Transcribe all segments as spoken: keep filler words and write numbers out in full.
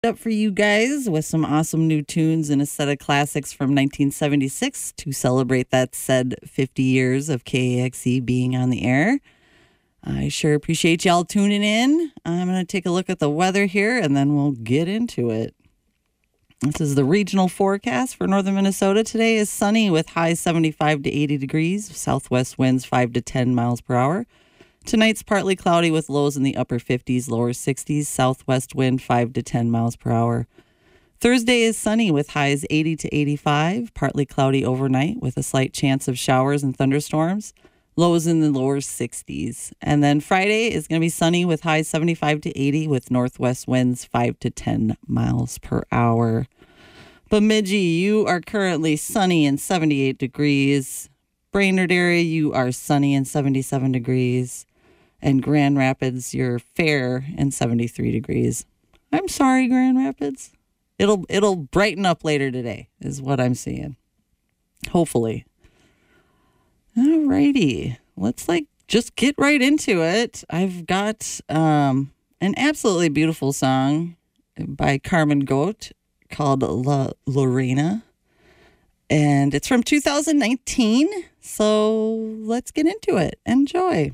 Up for you guys with some awesome new tunes and a set of classics from nineteen seventy-six to celebrate that said fifty years of K A X E being on the air. I sure appreciate y'all tuning in. I'm going to take a look at the weather here and then we'll get into it. This is the regional forecast for northern Minnesota. Today is sunny with highs seventy-five to eighty degrees, southwest winds five to ten miles per hour. Tonight's partly cloudy with lows in the upper fifties, lower sixties, southwest wind five to ten miles per hour. Thursday is sunny with highs eighty to eighty-five, partly cloudy overnight with a slight chance of showers and thunderstorms, lows in the lower sixties. And then Friday is going to be sunny with highs seventy-five to eighty with northwest winds five to ten miles per hour. Bemidji, you are currently sunny and seventy-eight degrees. Brainerd area, you are sunny and seventy-seven degrees. And Grand Rapids, you're fair and seventy-three degrees. I'm sorry, Grand Rapids. It'll it'll brighten up later today, is what I'm seeing. Hopefully. All righty. Let's like just get right into it. I've got um, an absolutely beautiful song by Carmen Goat called La Lorena. And it's from two thousand nineteen. So let's get into it. Enjoy.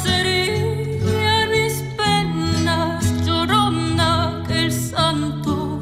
Serían mis penas, llorona, que el santo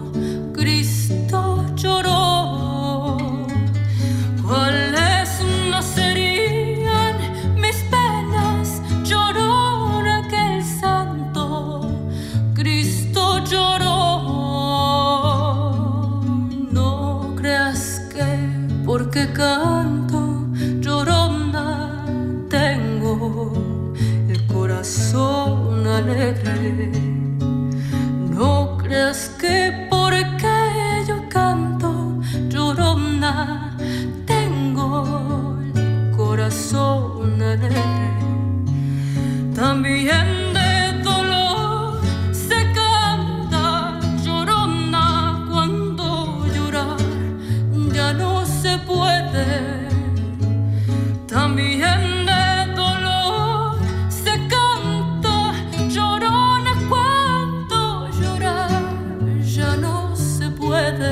canto, llorona, tengo el corazón alegre. No creas que porque yo canto, llorona, tengo el corazón alegre. También de dolor se canta, llorona, cuando llorar ya no se puede. También de dolor se canta, llorona, cuando llorar ya no se puede.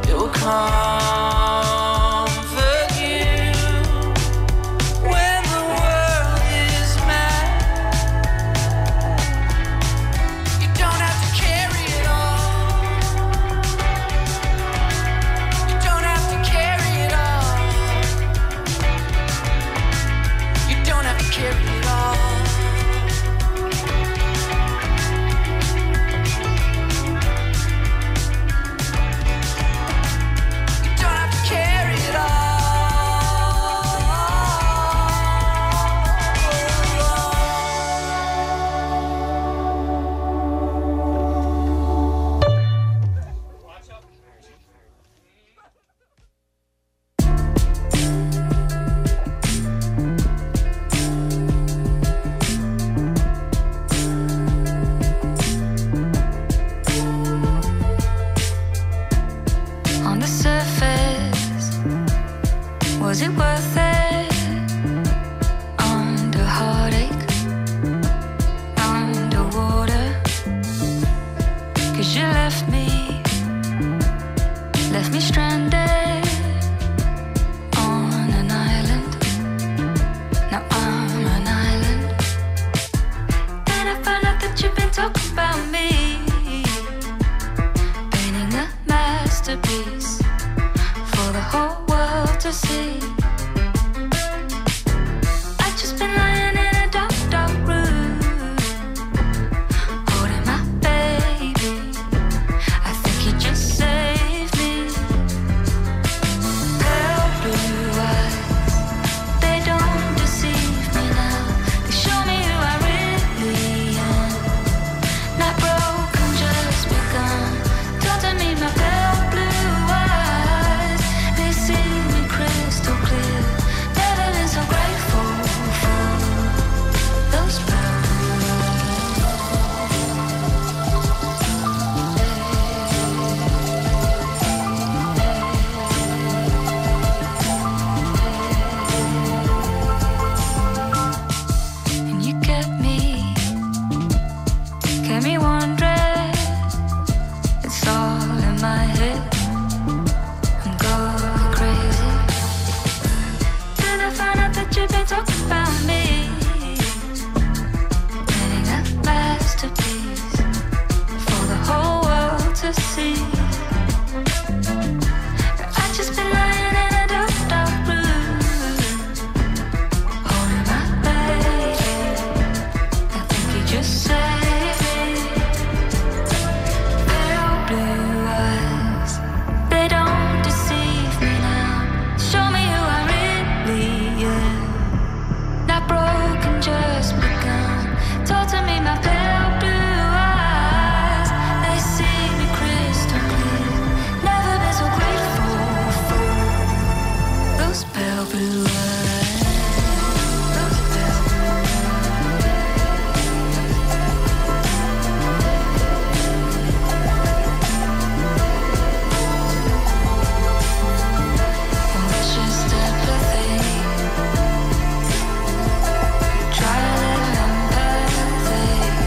comfort you when the Was it worth it? Under heartache, underwater. 'Cause you left me, left me stranded on an island. Now I'm an island. Then I found out that you've been talking about me, painting a masterpiece for the whole world to see. I've just been lying in a dark, dark room, holding my baby. I think you just saved me. Pale blue eyes, they don't deceive me now. They show me who I really am. Not broken, just begun. Don't tell me my pale blue eyes, they see me crystal clear. Never been so grateful for those pale blue eyes. And you kept me, kept me wondering. It's all in my head, I'm going crazy. Then I found out that you've been talking about me, painting a masterpiece for the whole world to see. But I've just been lying in a dark, dark room, holding my baby. I think you just saved me. Pale blue eyes, they don't deceive me now. Show me who I really am. Not broken, just begun. Told to me my pale blue eyes, they see me crystal clear. Never been so grateful for those pale blue eyes. Those pale blue eyes. It's just empathy. Try a little empathy.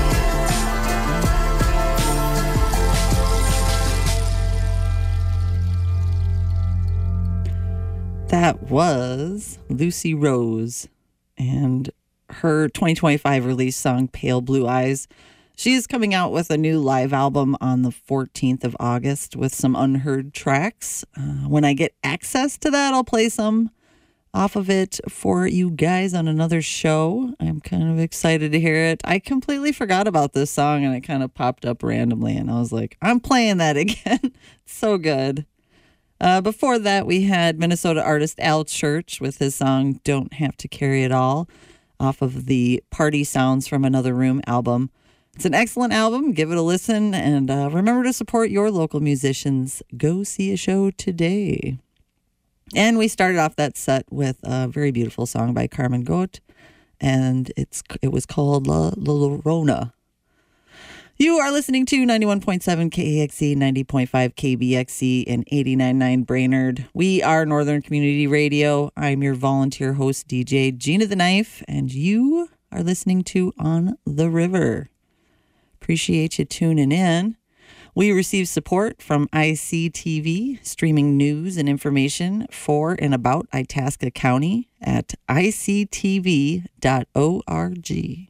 That was Lucy Rose and her twenty twenty-five release song, Pale Blue Eyes. She is coming out with a new live album on the fourteenth of August with some unheard tracks. Uh, when I get access to that, I'll play some off of it for you guys on another show. I'm kind of excited to hear it. I completely forgot about this song and it kind of popped up randomly and I was like, I'm playing that again. So good. Uh, before that, we had Minnesota artist Al Church with his song Don't Have to Carry It All off of the Party Sounds from Another Room album. It's an excellent album. Give it a listen and uh, remember to support your local musicians. Go see a show today. And we started off that set with a very beautiful song by Carmen Goat, and it's it was called La Llorona. You are listening to ninety-one point seven K A X E, ninety point five K B X E, and eighty-nine point nine Brainerd. We are Northern Community Radio. I'm your volunteer host, D J Gina the Knife, and you are listening to On the River. Appreciate you tuning in. We receive support from I C T V, streaming news and information for and about Itasca County at I C T V dot org.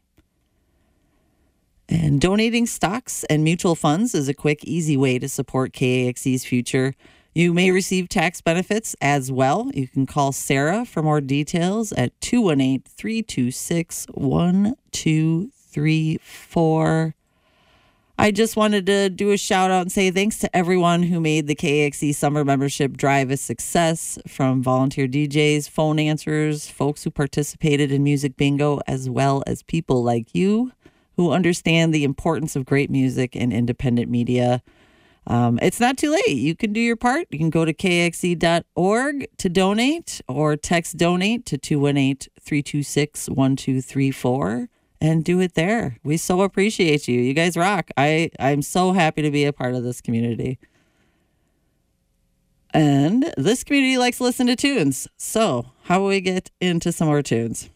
And donating stocks and mutual funds is a quick, easy way to support K A X E's future. You may receive tax benefits as well. You can call Sarah for more details at two one eight, three two six, one two three four. I just wanted to do a shout out and say thanks to everyone who made the K A X E summer membership drive a success, from volunteer D Js, phone answerers, folks who participated in music bingo, as well as people like you who understand the importance of great music and independent media. Um, it's not too late. You can do your part. You can go to K A X E dot org to donate or text donate to two one eight, three two six, one two three four and do it there. We so appreciate you. You guys rock. I, I'm so happy to be a part of this community. And this community likes to listen to tunes. So how will we get into some more tunes?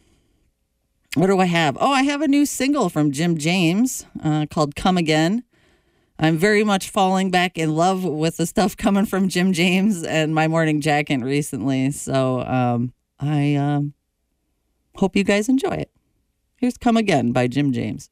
What do I have? Oh, I have a new single from Jim James uh, called Come Again. I'm very much falling back in love with the stuff coming from Jim James and My Morning Jacket recently. So um, I um, hope you guys enjoy it. Here's Come Again by Jim James.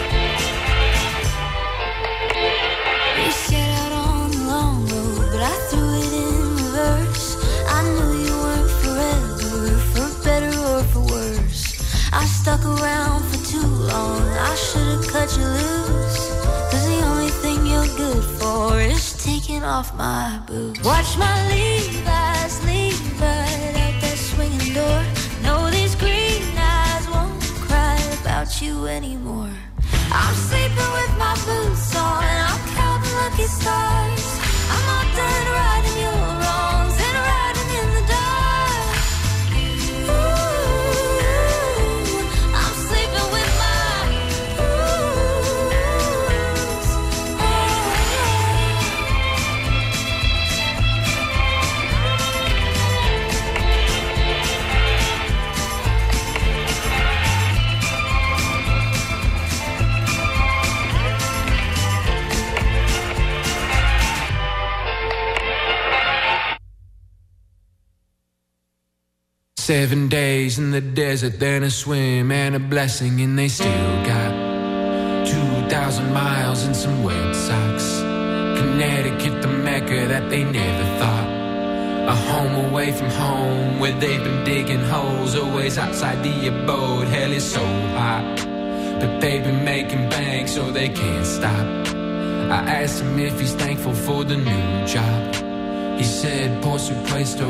We set out on the long road, but I let you loose. Cause the only thing you're good for is taking off my boots. Watch my Levi's leave right out that swinging door. Know these green eyes won't cry about you anymore. I'm sleeping with my boots on and I'm counting lucky stars. I'm all done righting your wrongs and riding in the dark. Ooh, I'm sleeping with my boots Seven days in the desert, then a swim and a blessing, and they still got two thousand miles and some wet socks. Connecticut, the Mecca that they never thought. A home away from home, where they've been digging holes, always outside the abode. Hell is so hot, but they've been making bank, so they can't stop. I asked him if he's thankful for the new job. He said, por supuesto.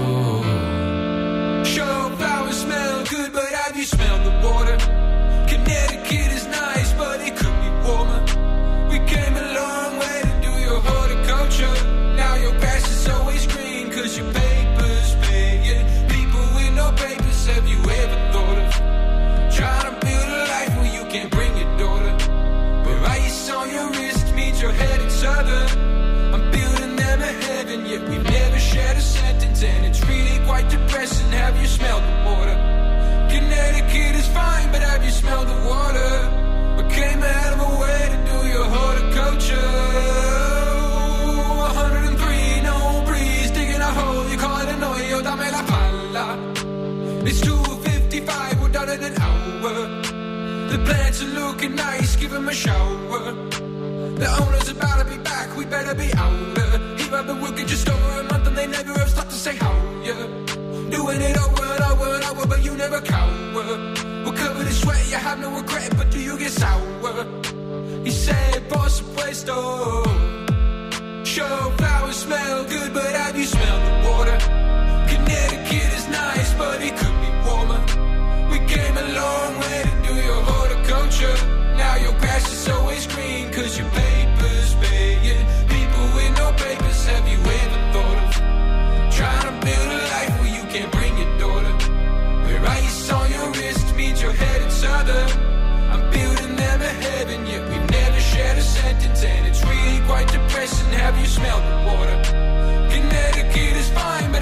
Sure, flowers smell good, but have you smelled the water? Connecticut is nice, but it could be warmer. We came a long way to do your horticulture. Now your grass is always green, cause your papers pay it. People with no papers, have you ever thought of trying to build a life where you can't bring your daughter? Where ice on your wrist means you're headed southern. I'm building them a heaven, yet we've never shared a sentence, and it's really quite depressing. Have you smelled the water? Connecticut is fine, but have you smelled the water? We came out of a way to do your horticulture. one hundred three, no breeze, digging a hole, you call it an hoyo, dame la pala. It's two fifty-five, we're done in an hour. The plants are looking nice, give them a shower. The owner's about to be back, we better be outer. Here I've been working just over a month and they never have stopped to say how ya. Doing it over and over and over, but you never cower. We're covered in sweat, you have no regret, but do you get sour? He said, por supuesto. Sure, flowers smell good, but have you smelled the water? Connecticut is nice, but it could be warmer. We came a long way to do your horticulture. Now your grass is always green, cause your papers pay it. People with no papers, have you ever thought of trying to build a life where you can't bring your daughter? Where ice on your wrist means you're headed southern. I'm building them a heaven, yet we've never shared a sentence, and it's really quite depressing. Have you smelled the water? Connecticut is fine, but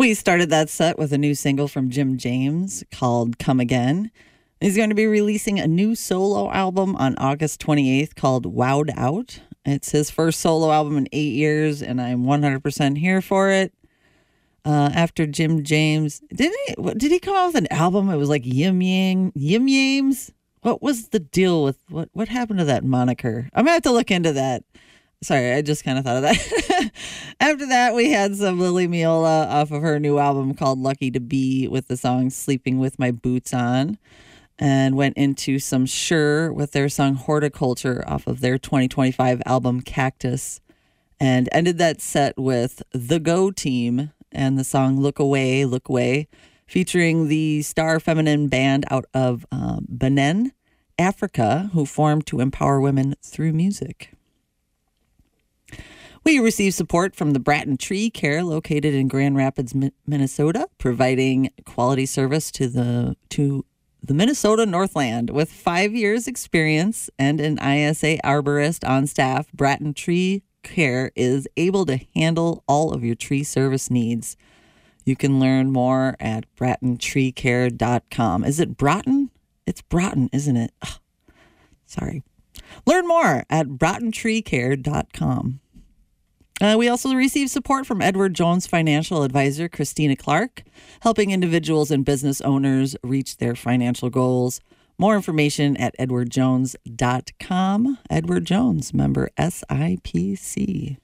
We started that set with a new single from Jim James called Come Again. He's going to be releasing a new solo album on August twenty-eighth called Wowed Out. It's his first solo album in eight years, and I'm one hundred percent here for it. Uh, after Jim James, did he what, did he come out with an album? It was like Yim Yang, Yim Yames. What was the deal with what? What happened to that moniker? I'm gonna have to look into that. Sorry, I just kind of thought of that. After that, we had some Lily Miola off of her new album called Lucky to Be with the song Sleeping With My Boots On, and went into some Sure with their song Horticulture off of their twenty twenty-five album Cactus, and ended that set with The Go Team and the song Look Away, Look Away, featuring the star feminine band out of uh, Benin, Africa, who formed to empower women through music. We received support from the Bratton Tree Care, located in Grand Rapids, Minnesota, providing quality service to the to the Minnesota Northland. With five years experience and an I S A arborist on staff, Bratton Tree Care is able to handle all of your tree service needs. You can learn more at bratton tree care dot com. Is it Bratton? It's Bratton, isn't it? Oh, sorry. Learn more at bratton tree care dot com. Uh, we also received support from Edward Jones financial advisor Christina Clark, helping individuals and business owners reach their financial goals. More information at edward jones dot com. Edward Jones, member S I P C.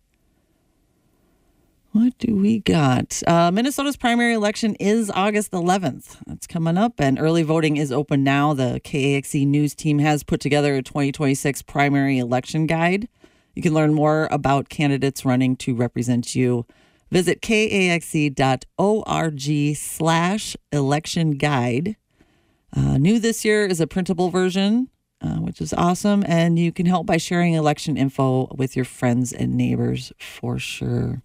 What do we got? Uh, Minnesota's primary election is August eleventh. That's coming up, and early voting is open now. The K A X E News team has put together a twenty twenty-six primary election guide. You can learn more about candidates running to represent you. Visit kaxc dot org slash election guide. Uh, new this year is a printable version, uh, which is awesome. And you can help by sharing election info with your friends and neighbors for sure.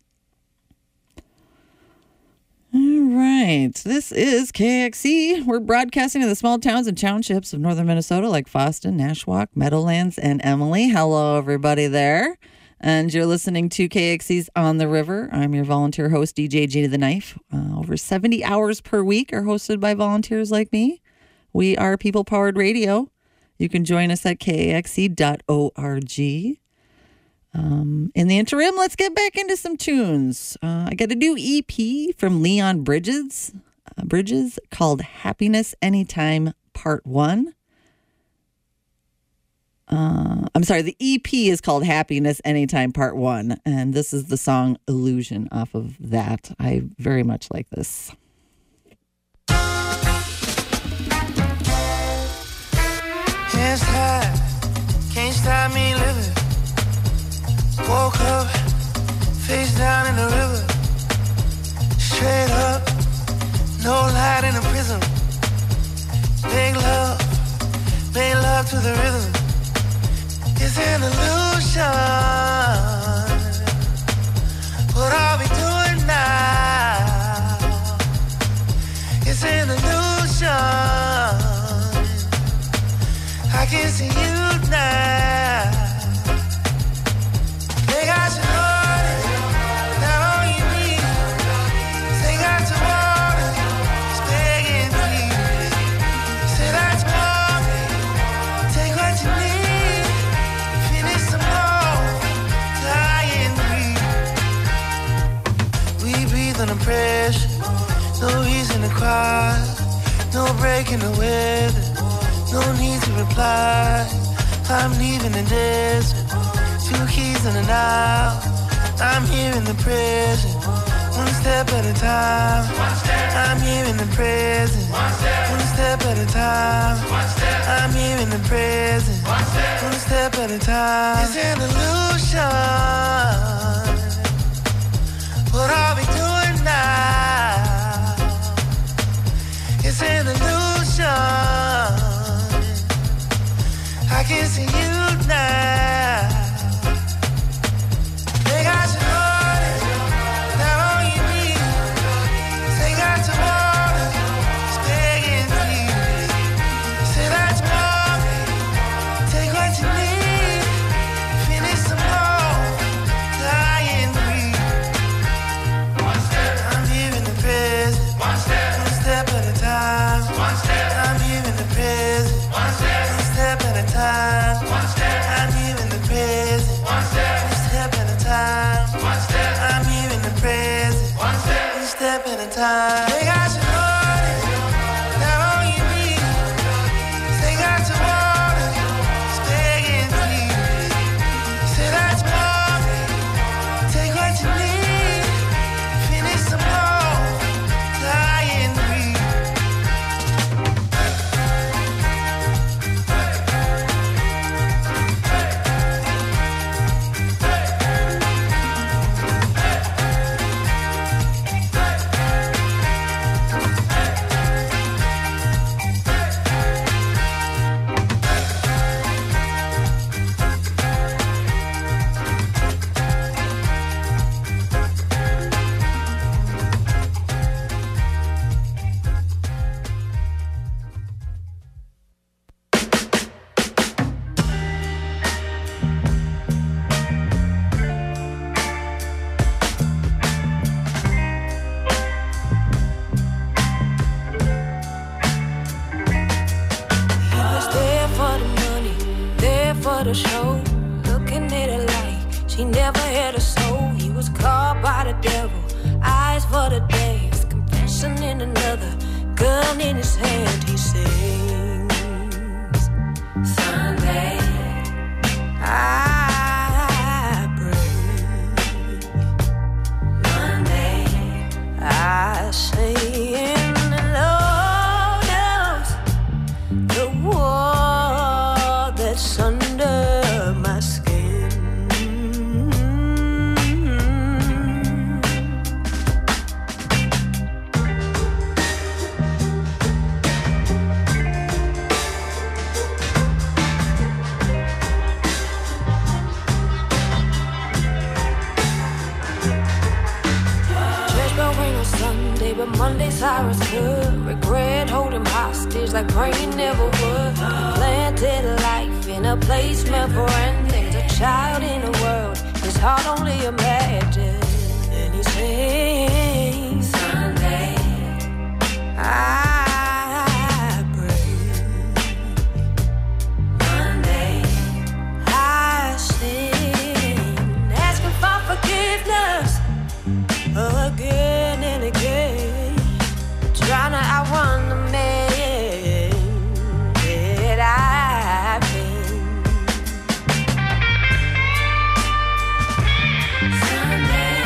All right. This is K A X E. We're broadcasting to the small towns and townships of northern Minnesota like Fosston, Nashwauk, Meadowlands, and Emily. Hello, everybody there. And you're listening to K A X E's On the River. I'm your volunteer host, D J Gina the Knife. Uh, over seventy hours per week are hosted by volunteers like me. We are people-powered radio. You can join us at k a x e dot org. Um, in the interim, let's get back into some tunes. Uh, I got a new E P from Leon Bridges, uh, Bridges called Happiness Anytime Part one. Uh, I'm sorry, the E P is called Happiness Anytime Part one, and this is the song Illusion off of that. I very much like this. Hands high, can't stop me living. Woke up, face down in the river. Straight up, no light in the prism. Make love, make love to the rhythm. It's an illusion. What are we doing now? It's an illusion. I can see you now. They got you loaded, not all you need. They got you water, it's begging please. Say that's more, take what you need. Finish some more, die and breathe. We breathe under pressure, no reason to cry. No break in the weather, no need to reply. I'm leaving the desert. Two keys in and out. I'm here in the present. One step at a time. I'm here in the present. One step at a time. I'm here in the present. One step at a time. It's an illusion. What are we doing now? It's an illusion. I can see you now. They got you loaded, not all you need. They got you water, it's begging please. Say that's more, take what you need. Finish some more, die step in a time. They got you notice, that all you need. They got you water, stay in peace. Say that's more, take what you need. Finish some more, die and breathe. The show, looking at her like she never had a soul. He was caught by the devil, eyes for the days, confession in another, gun in his hand. He sings Sunday, I pray, Monday, I say, and the Lord knows the war that's under my skin. Church bell ring on Sunday, but Monday Cyrus could regret holding hostage like praying never would. Planted life in a place meant for endings. A child in a world his heart only imagined. And he sings Sunday, I pray, Monday, I sin, asking for forgiveness again and again, trying to outrun the man that I've been. Sunday,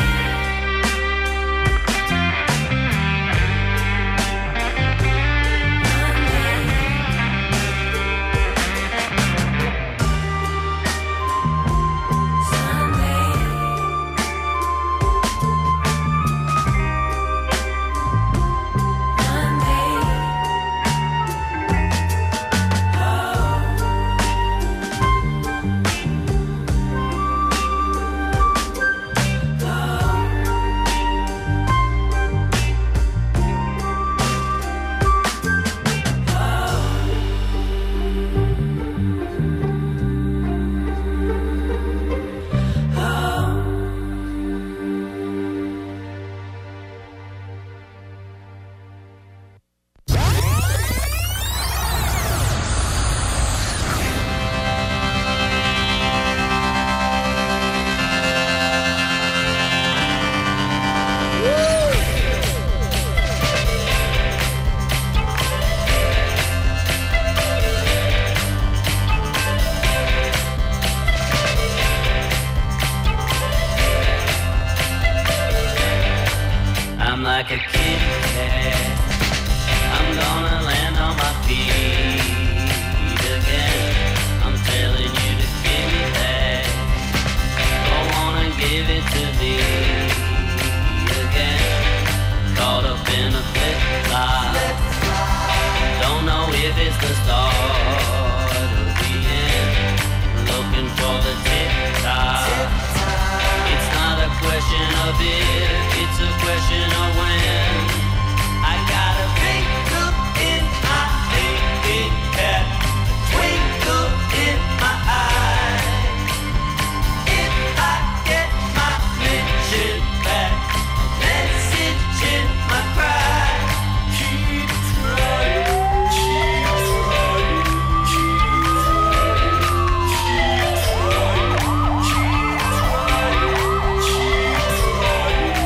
I'm like a kitty cat. I'm gonna land on my feet again. I'm telling you to give me that. Don't wanna give it to me again. Caught up in a flip flop. Don't know if it's the start or the end. Looking for the tip top. It's not a question of if, it's a question of when. I got a twinkle in my baby cat, a twinkle in my eye. If I get my mention back, a message in my cry. Keep trying, keep trying, keep trying, keep trying, keep trying, keep trying.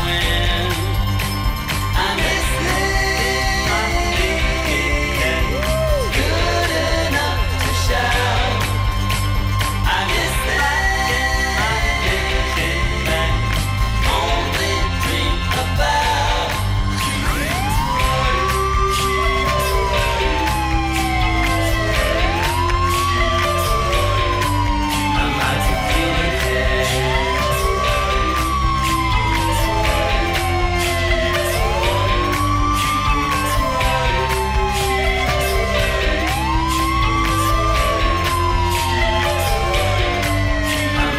when I'm listening. My feeling good enough to shout. I miss that. I vision that only dream about. I'm articulated. I'm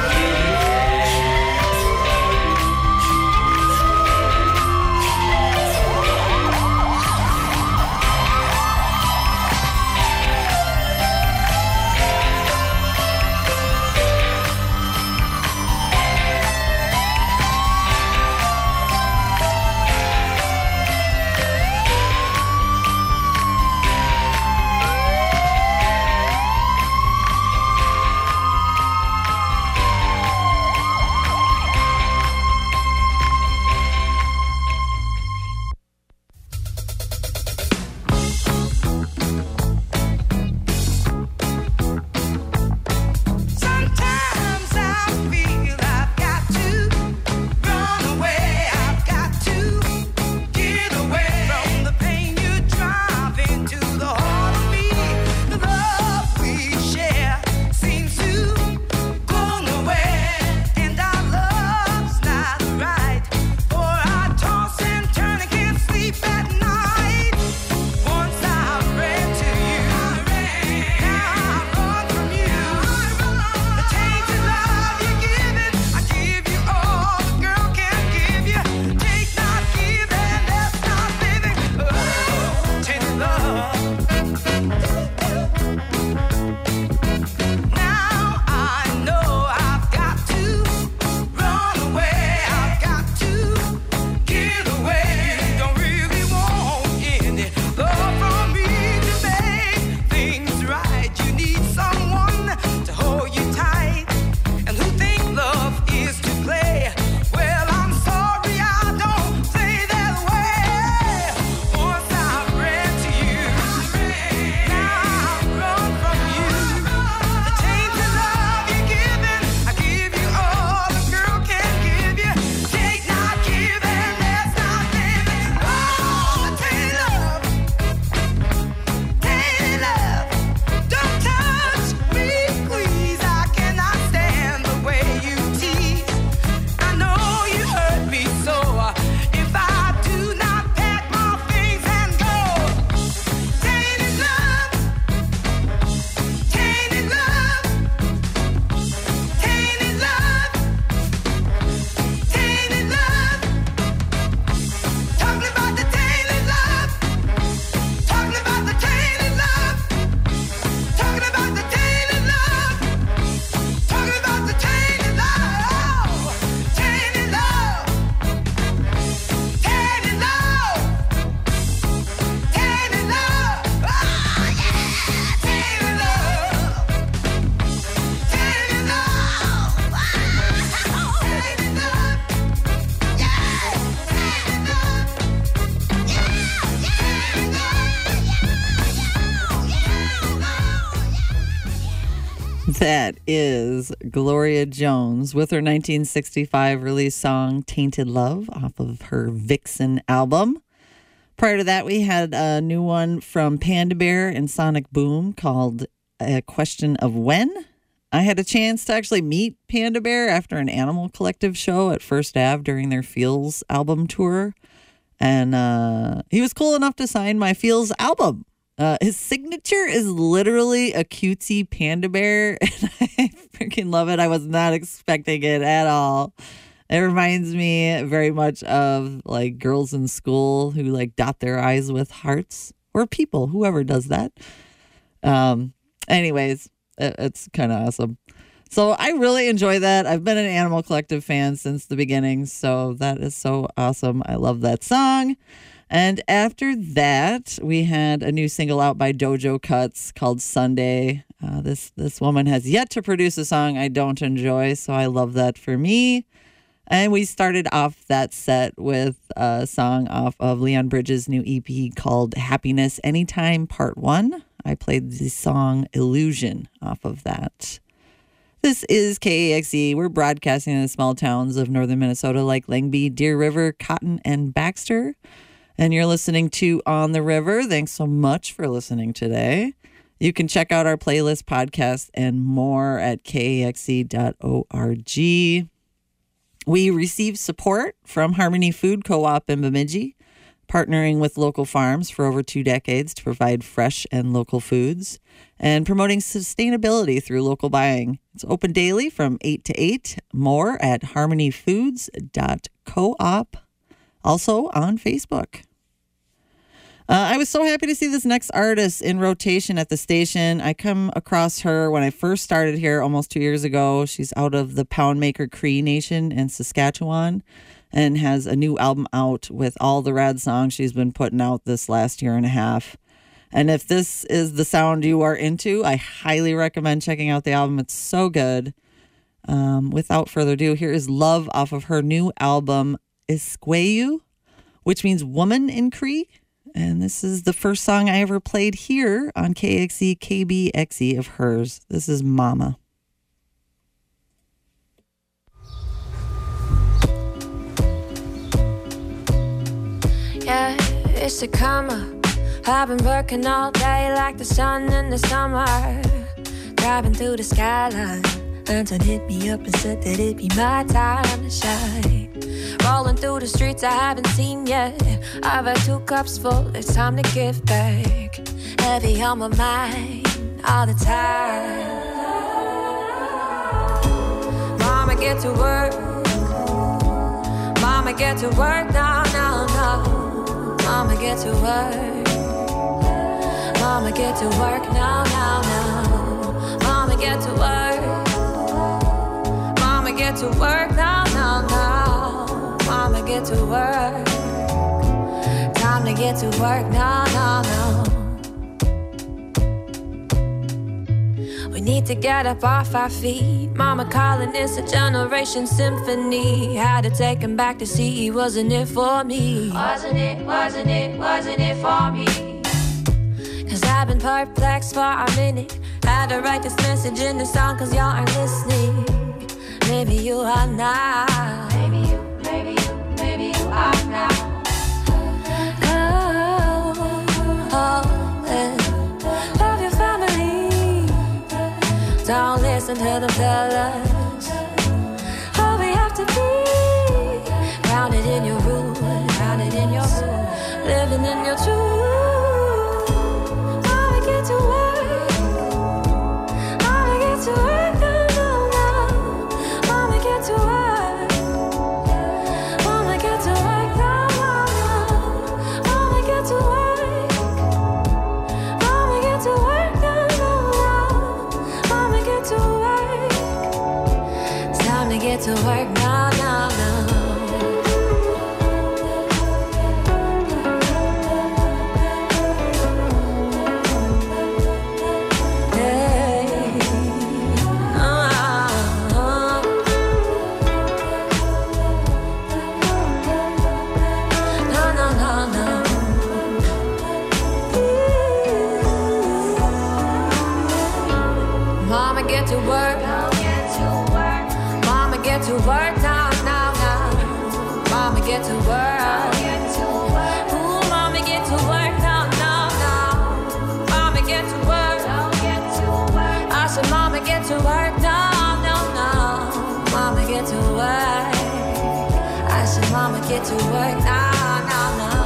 Sometimes I feel I've got to run away. I've got to get away from the pain you drive into the heart of me. The love we share seems to go nowhere, and our love's not right. For I toss and turn and can't sleep at night. Once I ran to you, now I run from you. The tainted love you're giving, I give you all the girl can't give you. Take not give and that's not living. Oh, tainted love. Now I know I've got to run away. I've got to get away. You don't really want any love from me to make things right. You need someone to hold you tight and who think love is to play. Well, I'm sorry I don't play that way. Once I ran to you, now I run from you. The tainted love you're giving, I give you all the girl can't give you. Take not give and that's not living. Oh, tainted love, tainted love. Don't touch me, please. I cannot stand the way you tease. I know you hurt me so. If I do not pack my things and go, tainted love, tainted love, tainted love, tainted love. Talking about the tainted love, talking about the tainted love, talking about the tainted love, talking about the tainted love, tainted love, tainted love, tainted love. Ah, yeah, tainted love, tainted love, ah, tainted love, yeah, tainted love, yeah, tainted love. That is Gloria Jones with her nineteen sixty-five release song Tainted Love off of her Vixen album. Prior to that, we had a new one from Panda Bear and Sonic Boom called A Question of When. I had a chance to actually meet Panda Bear after an Animal Collective show at First Ave during their Feels album tour. And uh, he was cool enough to sign my Feels album. Uh, his signature is literally a cutesy panda bear, and I freaking love it. I was not expecting it at all. It reminds me very much of like girls in school who like dot their eyes with hearts, or people, whoever does that. Um, anyways, it, it's kind of awesome. So I really enjoy that. I've been an Animal Collective fan since the beginning, so that is so awesome. I love that song. And after that, we had a new single out by Dojo Cuts called Sunday. Uh, this this woman has yet to produce a song I don't enjoy, so I love that for me. And we started off that set with a song off of Leon Bridges' new E P called Happiness Anytime Part one. I played the song Illusion off of that. This is K A X E. We're broadcasting in the small towns of northern Minnesota like Langby, Deer River, Cotton, and Baxter. And you're listening to On the River. Thanks so much for listening today. You can check out our playlist, podcast, and more at K A X E dot org. We receive support from Harmony Food Co-op in Bemidji, partnering with local farms for over two decades to provide fresh and local foods, and promoting sustainability through local buying. It's open daily from eight to eight. More at harmony foods dot coop. Also on Facebook. Uh, I was so happy to see this next artist in rotation at the station. I come across her when I first started here almost two years ago. She's out of the Poundmaker Cree Nation in Saskatchewan and has a new album out with all the rad songs she's been putting out this last year and a half. And if this is the sound you are into, I highly recommend checking out the album. It's so good. Um, without further ado, here is Love off of her new album, Isqueyu, which means woman in Cree. And this is the first song I ever played here on K A X E K B X E of hers. This is Mama. Yeah, it's a come up. I've been working all day like the sun in the summer, driving through the skyline. Anton hit me up and said that it'd be my time to shine. Rolling through the streets I haven't seen yet. I've had two cups full, it's time to give back. Heavy on my mind all the time. Mama, get to work. Mama, get to work now, now, now. Mama, get to work. Mama, get to work now, now, now. Mama, get to work. Mama, get to work now, now, now. Mama, get to work. Time to get to work now, now, now. We need to get up off our feet. Mama calling, it's a generation symphony. Had to take him back to see, wasn't it for me? Wasn't it, wasn't it, wasn't it for me? Cause I've been perplexed for a minute. Had to write this message in the song cause y'all aren't listening. Maybe you are now. Maybe you, maybe you, maybe you are now. Oh, oh, yeah. Love your family. Don't listen to them tell us how we have to be. Grounded in your root, grounded in your soul, living in your truth. Mama, get to work. Mama, get to work now, now, now. Mama, get to work. Mama, get to work now, now, now. Mama, get to work. Mama, get to work now, now, now. Mama, get to work. It's time to get to work now, now, now. To work, Mama, get to work now, now, now. Mama, get to work. Ooh, Mama, get to work now, now, now. Mama, get to work. I said, Mama, get to work now, now, now. Mama, get to work. I said, Mama, get to work now, now, now.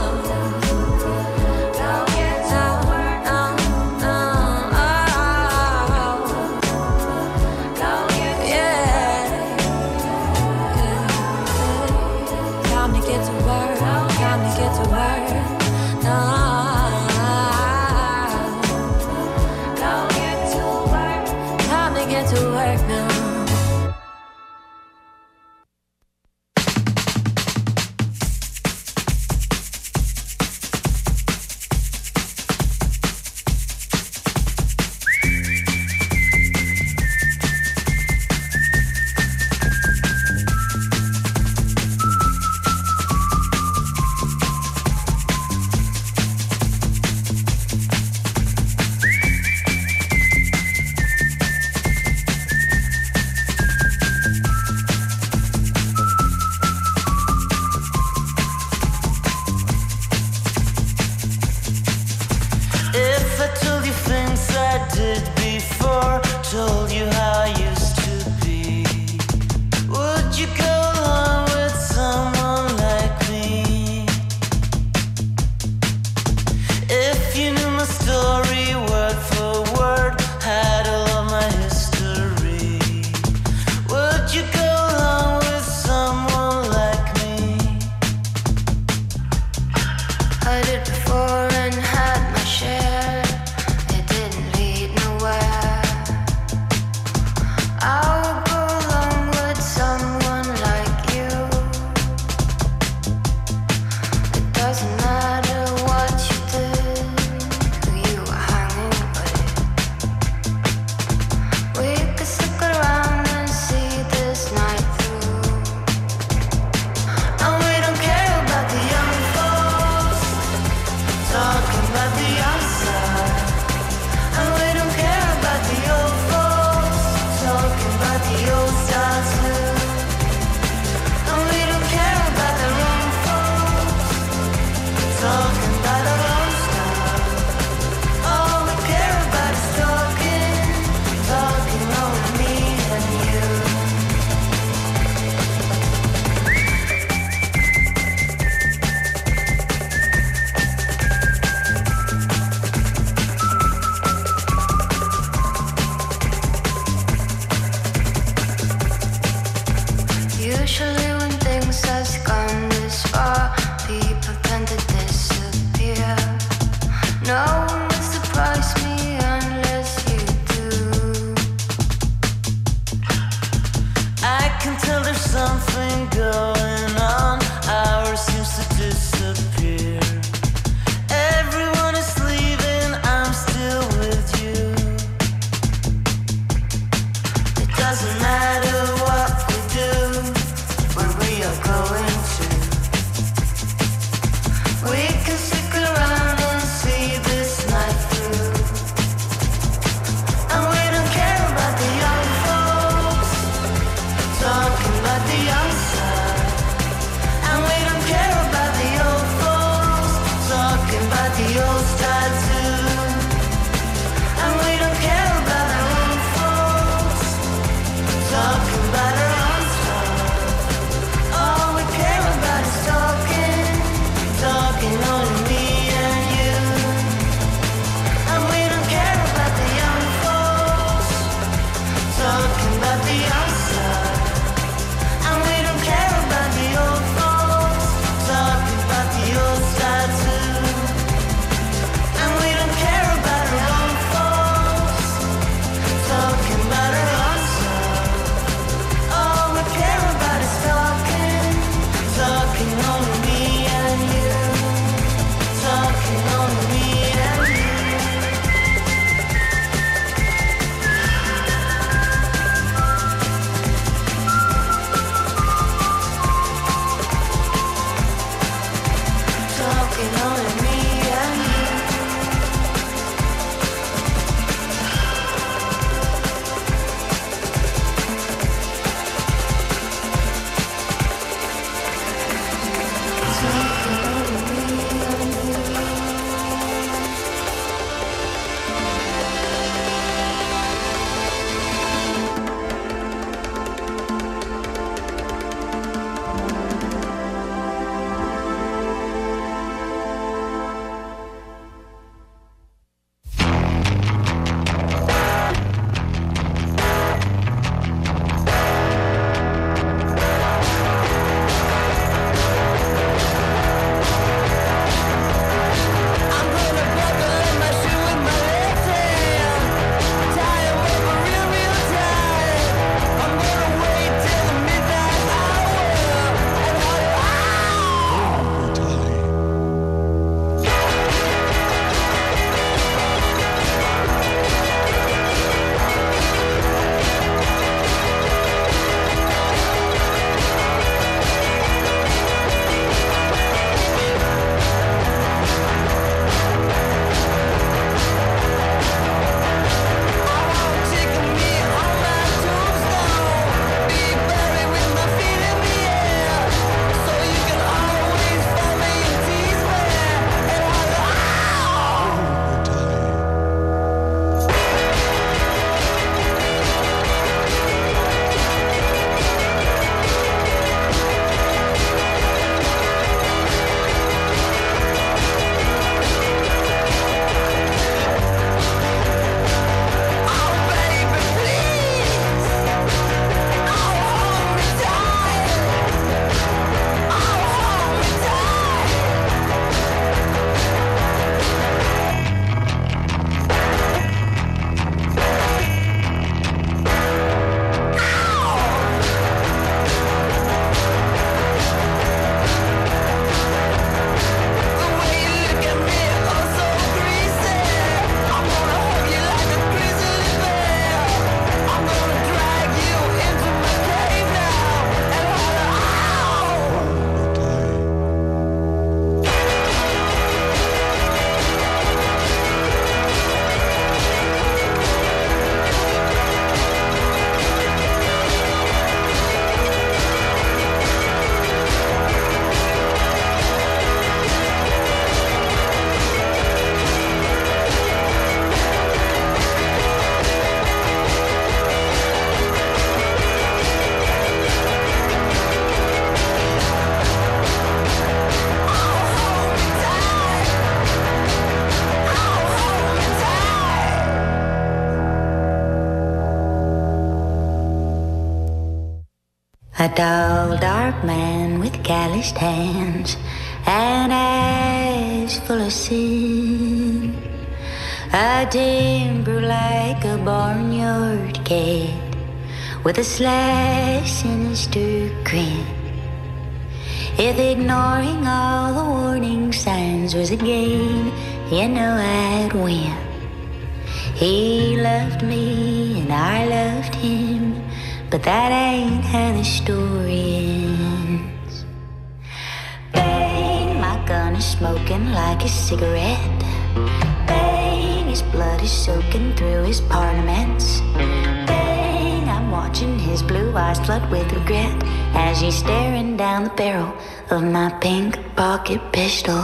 nothing going on. Ours seems to disappear. Everyone is leaving, I'm still with you. It doesn't matter what we do, where we are going to. We can stick around and see this night through. And we don't care about the young folks talking about the young side. And we don't care about the old folks talking about the old side too. And we don't care about our own folks talking about our own stuff. All we care about is talking, talking only me and you. And we don't care about the young folks talking about the young side. And we don't care about the old folks talking about the old side too. And we don't care about our own folks talking about our own side. All we care about is talking, talking only me and you. Talking only me and you. Talking only me and you. Talking only me and you. I'm gonna buckle in my shoe with my left hand, tie 'em up real, real tight. I'm gonna wait till the midnight hour and taking me on my tombstone, be buried with my feet in the air, so you can always find me and tease me and holler, oh baby please, oh hold me tight, oh hold me tight. The way you look at me, oh so greasy. I'm gonna hug you like a grizzly bear. I'm gonna drag you into my cave now and holler, A tall, dark man with calloused hands and eyes full of sin. A timber like a barnyard cat with a sly, sinister grin. If ignoring all the warning signs was a game, you know I'd win. He loved me and I loved him, but that ain't how the story ends. Bang, my gun is smoking like a cigarette. Bang, his blood is soaking through his parliaments. Bang, I'm watching his blue eyes flood with regret as he's staring down the barrel of my pink pocket pistol.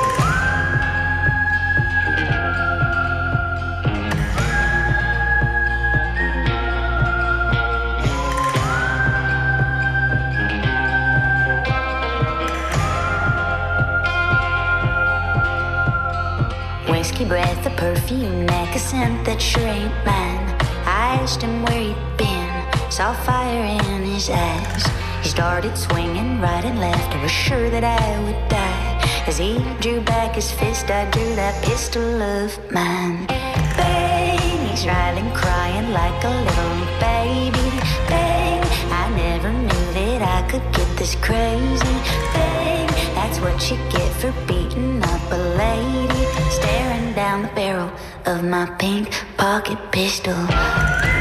Whiskey breath, a perfume neck, a scent that sure ain't mine. I asked him where he'd been, saw fire in his eyes. He started swinging right and left, I was sure that I would die. As he drew back his fist, I drew that pistol of mine. Bang, he's riding, crying like a little baby. Bang, I never knew that I could get this crazy. Bang, that's what you get for beating up a lady. Staring down the barrel of my pink pocket pistol.